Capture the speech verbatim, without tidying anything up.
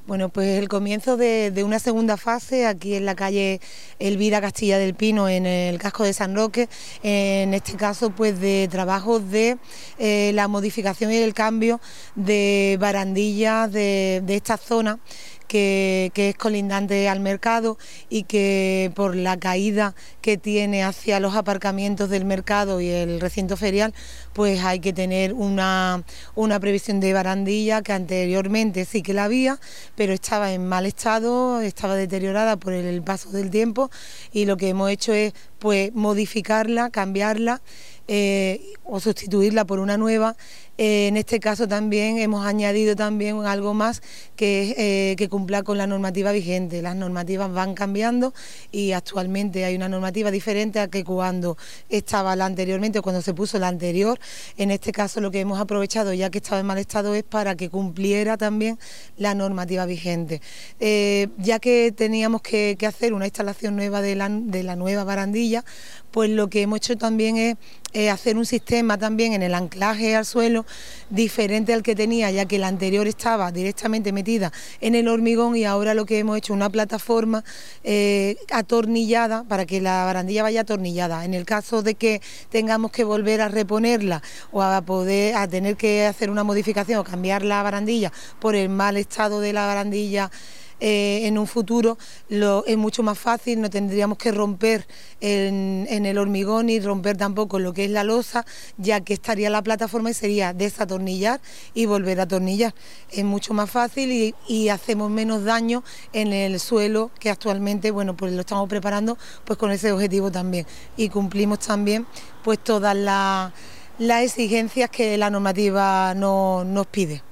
Bueno, pues el comienzo de, de una segunda fase aquí en la calle Elvira Castilla del Pino, en el casco de San Roque, en este caso pues de trabajos de eh, la modificación y el cambio de barandillas de, de esta zona, Que, que es colindante al mercado y que por la caída que tiene hacia los aparcamientos del mercado y el recinto ferial, pues hay que tener una, una previsión de barandilla que anteriormente sí que la había, pero estaba en mal estado, estaba deteriorada por el paso del tiempo, y lo que hemos hecho es pues modificarla, cambiarla eh, o sustituirla por una nueva. Eh, en este caso también hemos añadido también algo más, que es eh, que cumpla con la normativa vigente. Las normativas van cambiando y actualmente hay una normativa diferente a que cuando estaba la anteriormente o cuando se puso la anterior. En este caso lo que hemos aprovechado, ya que estaba en mal estado, es para que cumpliera también la normativa vigente. Eh, ya que teníamos que, que hacer una instalación nueva de la, de la nueva barandilla, pues lo que hemos hecho también es eh, hacer un sistema también en el anclaje al suelo diferente al que tenía, ya que la anterior estaba directamente metida en el hormigón, y ahora lo que hemos hecho es una plataforma eh, atornillada para que la barandilla vaya atornillada. En el caso de que tengamos que volver a reponerla o a poder a tener que hacer una modificación o cambiar la barandilla por el mal estado de la barandilla Eh, en un futuro, lo, es mucho más fácil, no tendríamos que romper en, en el hormigón ni romper tampoco lo que es la losa, ya que estaría la plataforma y sería desatornillar y volver a atornillar. Es mucho más fácil y, y hacemos menos daño en el suelo, que actualmente, bueno, pues lo estamos preparando pues con ese objetivo también, y cumplimos también pues todas las, las exigencias que la normativa no, nos pide.